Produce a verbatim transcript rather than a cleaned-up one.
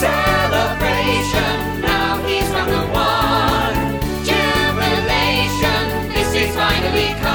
Celebration, now he's found the one. Jubilation, this is finally come.